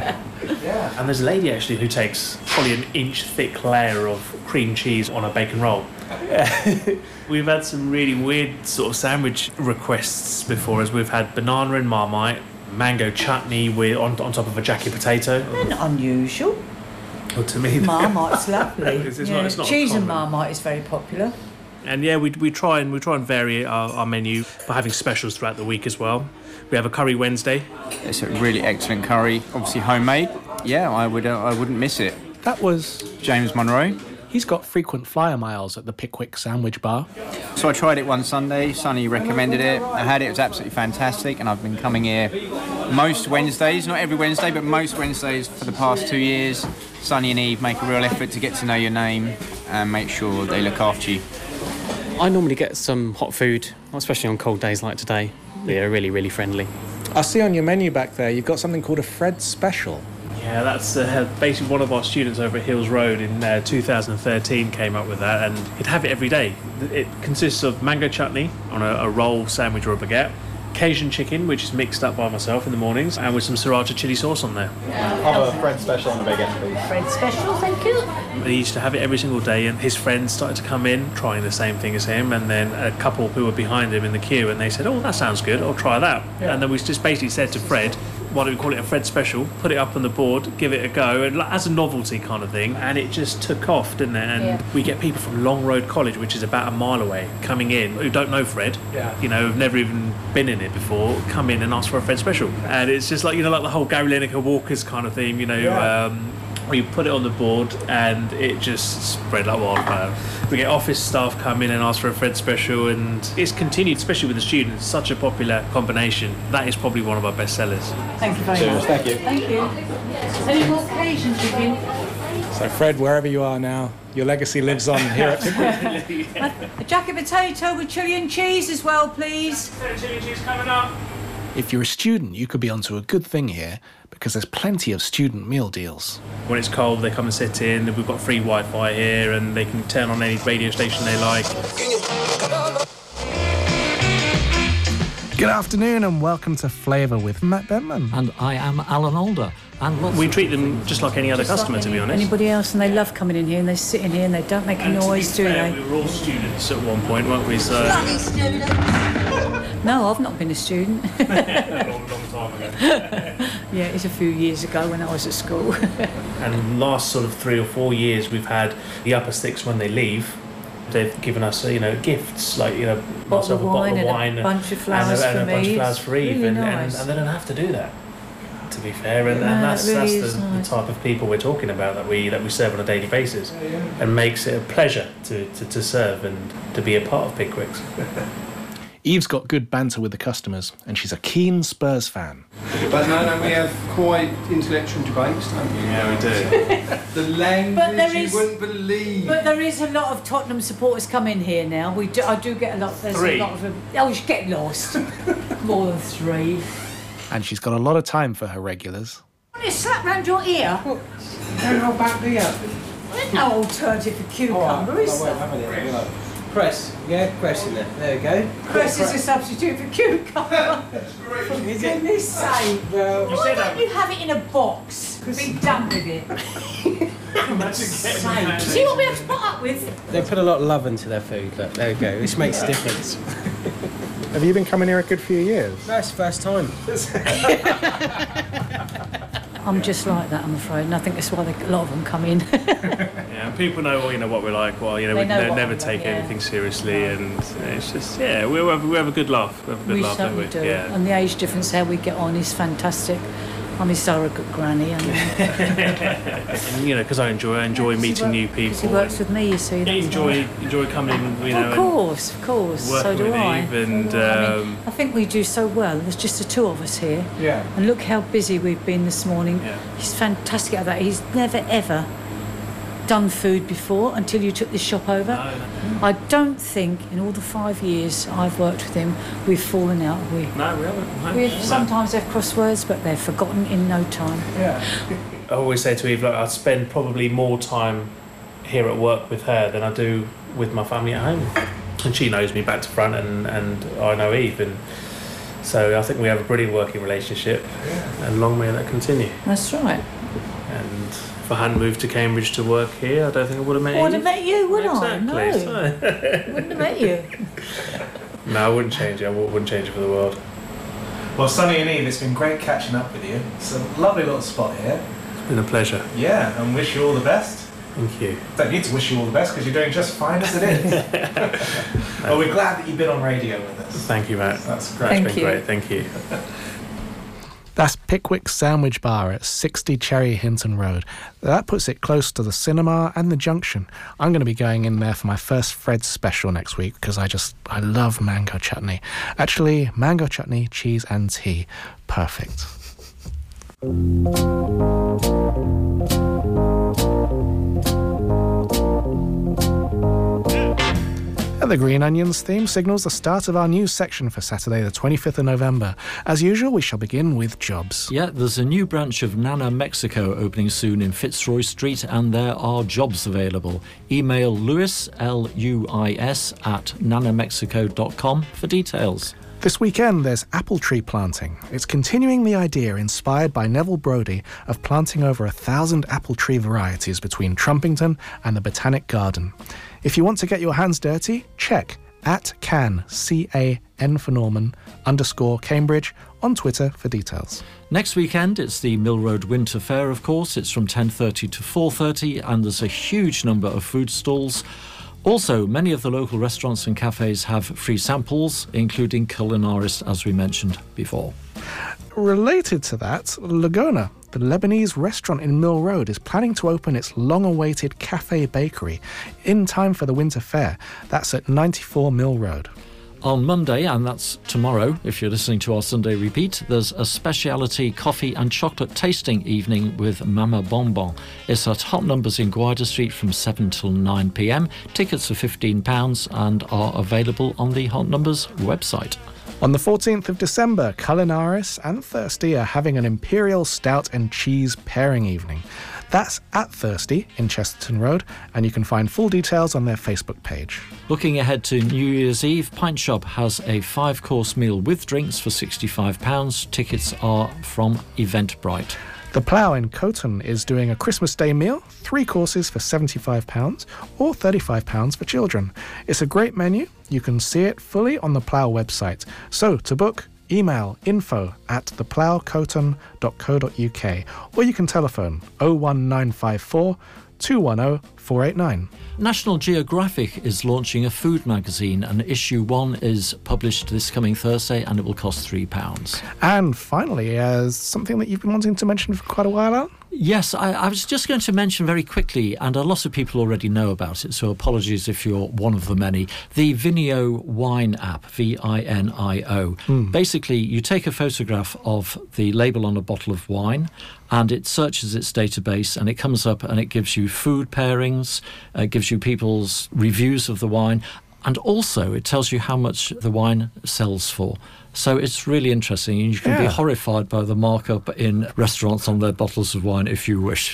Yeah. And there's a lady actually who takes probably an inch thick layer of cream cheese on a bacon roll. We've had some really weird sort of sandwich requests before us. We've had banana and Marmite, mango chutney with on, on top of a jacket potato. Not unusual. Well, to me, Marmite's lovely. It's- it's Yeah. not- it's not Cheese and common. Marmite is very popular. And yeah, we we try and we try and vary our, our menu by having specials throughout the week as well. We have a curry Wednesday. It's a really excellent curry, obviously homemade. Yeah, I would uh, I wouldn't miss it. That was James Monroe. He's got frequent flyer miles at the Pickwick Sandwich Bar. So I tried it one Sunday. Sonny recommended it. I had it. It was absolutely fantastic, and I've been coming here most Wednesdays, not every Wednesday, but most Wednesdays for the past two years. Sonny and Eve make a real effort to get to know your name and make sure they look after you. I normally get some hot food, especially on cold days like today. They're really, really friendly. I see on your menu back there you've got something called a Fred Special. Yeah, that's uh, basically one of our students over at Hills Road in uh, two thousand thirteen came up with that, and he'd have it every day. It consists of mango chutney on a, a roll, sandwich or a baguette, Cajun chicken, which is mixed up by myself in the mornings, and with some sriracha chili sauce on there. I'll have a Fred Special on the baguette, please. Fred Special, thank you. He used to have it every single day, and his friends started to come in trying the same thing as him, and then a couple who were behind him in the queue, and they said, "Oh, that sounds good, I'll try that." Yeah. And then we just basically said to Fred, why don't we call it a Fred Special, put it up on the board, give it a go, and like, as a novelty kind of thing, and it just took off, didn't it? And Yeah. we get people from Long Road College, which is about a mile away, coming in, who don't know Fred, Yeah. you know, have never even been in it before, come in and ask for a Fred Special. And it's just like, you know, like the whole Gary Lineker Walkers kind of theme, you know, Yeah. um, we put it on the board and it just spread like wildfire. We get office staff come in and ask for a Fred Special, and it's continued, especially with the students, such a popular combination. That is probably one of our best sellers. Thank you very Cheers, much. thank you. Thank you. Any more Cajun chicken? So Fred, wherever you are now, your legacy lives on here at Pickwick. A jacket potato with chili and cheese as well, please. Chili and cheese coming up. If you're a student, you could be onto a good thing here because there's plenty of student meal deals. When it's cold, they come and sit in. We've got free Wi-Fi here, and they can turn on any radio station they like. Good afternoon and welcome to Flavour with Matt Bentman. And I am Alan Alder. And lots We of- treat them just like any other Just like customer, to any- be honest. Anybody else, and they love coming in here and they sit in here and they don't make a And to be noise, do fair, they? We were all students at one point, weren't we? So No, I've not been a student. a long, long time ago. Yeah, it's a few years ago when I was at school. And last sort of three or four years, we've had the upper sticks when they leave. They've given us, you know, gifts like, you know, Bottle of myself a wine bottle of and a wine bunch of flowers and a, and for a bunch me. of flowers It's for Eve, really and, nice. and, and they don't have to do that. To be fair, and, Yeah, and that's it really that's is the, nice. the type of people we're talking about that we that we serve on a daily basis, and makes it a pleasure to, to, to serve and to be a part of Pickwick's. Eve's got good banter with the customers and she's a keen Spurs fan. But no, no, we have quite intellectual debates, don't we? Yeah, we do. The language But there you is- wouldn't believe. But there is a lot of Tottenham supporters come in here now. We do, I do get a lot. There's Three. a lot of them. Oh, you get lost. More than three. And she's got a lot of time for her regulars. Want it slapped round your ear? Don't hold back the up. There's no alternative for cucumber, is there? Press, yeah, press in there. There we go. Cress is a substitute for cucumber. For goodness sake. Well, Why don't you have it in a box? Be done with it. For sake. See what we have to put up with? they put a lot of love into their food. Look, there we go. This makes a difference. Have you been coming here a good few years? That's the first time. I'm just like that, I'm afraid, and I think that's why they, a lot of them come in. Yeah, people know, you know what we're like. Well, you know, They we know ne- what never we're take like, yeah. anything seriously, and it's just yeah, we have, we have a good laugh. We have a good We laugh, don't we? certainly do. Yeah. And the age difference, how we get on, is fantastic. I'm his surrogate granny, and And, you know, because I enjoy, I enjoy meeting new people. he works with me, you see. Yeah, that's enjoy, why. enjoy coming, you know, Of course, of course. and working So do with I. Eve, and So do I. I mean, um, I think we do so well. There's just the two of us here. Yeah. And look how busy we've been this morning. Yeah. He's fantastic at that. He's never ever done food before until you took this shop over. No, no. I don't think in all the five years I've worked with him we've fallen out. We no, we haven't. No, we no. sometimes have crosswords, but they're forgotten in no time. Yeah. I always say to Eve, like, I spend probably more time here at work with her than I do with my family at home. And she knows me back to front, and, and I know Eve. And so I think we have a brilliant working relationship, and long may that continue. That's right. And if I hadn't moved to Cambridge to work here, I don't think I would have met I would Eve. have met you, would Exactly, I? No. so- Wouldn't have met you. No, I wouldn't change it. I wouldn't change it for the world. Well, Sonny and Eve, it's been great catching up with you. It's a lovely little spot here. It's been a pleasure. Yeah, and wish you all the best. Thank you. Don't need to wish you all the best because you're doing just fine as it is. Well, we're glad that you've been on radio with us. Thank you, Matt. That's great. great. It's been great. Thank you. That's Pickwick's Sandwich Bar at sixty Cherry Hinton Road. That puts it close to the cinema and the Junction. I'm going to be going in there for my first Fred's special next week because I just, I love mango chutney. Actually, mango chutney, cheese and tea. Perfect. The Green Onions theme signals the start of our news section for Saturday the twenty-fifth of November. As usual, we shall begin with jobs. Yeah, there's a new branch of Nana Mexico opening soon in Fitzroy Street, and there are jobs available. Email Lewis, L U I S, at nana mexico dot com for details. This weekend there's apple tree planting. It's continuing the idea inspired by Neville Brody of planting over a thousand apple tree varieties between Trumpington and the Botanic Garden. If you want to get your hands dirty, check at can, C A N for Norman, underscore Cambridge on Twitter for details. Next weekend, it's the Mill Road Winter Fair, of course. It's from ten thirty to four thirty, and there's a huge number of food stalls. Also, many of the local restaurants and cafes have free samples, including Culinaris, as we mentioned before. Related to that, Lagona, the Lebanese restaurant in Mill Road, is planning to open its long-awaited cafe bakery in time for the Winter Fair. That's at ninety-four Mill Road. On Monday, and that's tomorrow, if you're listening to our Sunday repeat, there's a speciality coffee and chocolate tasting evening with Mama Bonbon. It's at Hot Numbers in Gwyder Street from seven till nine p m. Tickets are fifteen pounds and are available on the Hot Numbers website. On the fourteenth of December, Culinaris and Thirsty are having an Imperial Stout and Cheese pairing evening. That's at Thirsty in Chesterton Road, and you can find full details on their Facebook page. Looking ahead to New Year's Eve, Pint Shop has a five-course meal with drinks for sixty-five pounds. Tickets are from Eventbrite. The Plough in Coton is doing a Christmas Day meal, three courses for seventy-five pounds or thirty-five pounds for children. It's a great menu. You can see it fully on the Plough website. So to book, email info at the plough coton dot co dot uk, or you can telephone oh one nine five four, two one oh, four eight nine. National Geographic is launching a food magazine, and issue one is published this coming Thursday, and it will cost three pounds. And finally, uh, something that you've been wanting to mention for quite a while, Alan? Yes, I, I was just going to mention very quickly, and a lot of people already know about it, so apologies if you're one of the many, the Vinio Wine app, V I N I O. Mm. Basically, you take a photograph of the label on a bottle of wine, and it searches its database, and it comes up and it gives you food pairings, uh, gives you people's reviews of the wine, and also it tells you how much the wine sells for. So it's really interesting, and you can Yeah. be horrified by the markup in restaurants on their bottles of wine if you wish.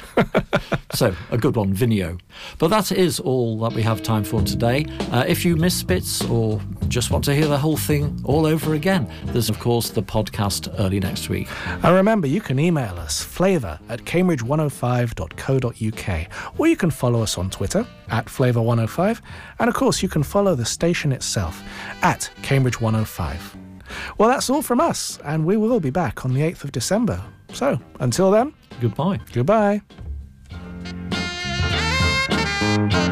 So, a good one, Vinio. But that is all that we have time for today. Uh, if you miss bits or just want to hear the whole thing all over again, there's, of course, the podcast early next week. And remember, you can email us, flavour at cambridge one oh five dot co dot uk, or you can follow us on Twitter, at flavour one oh five, and of course you can follow the station itself, at Cambridge one oh five. Well, that's all from us, and we will be back on the eighth of December So, until then, goodbye. Goodbye.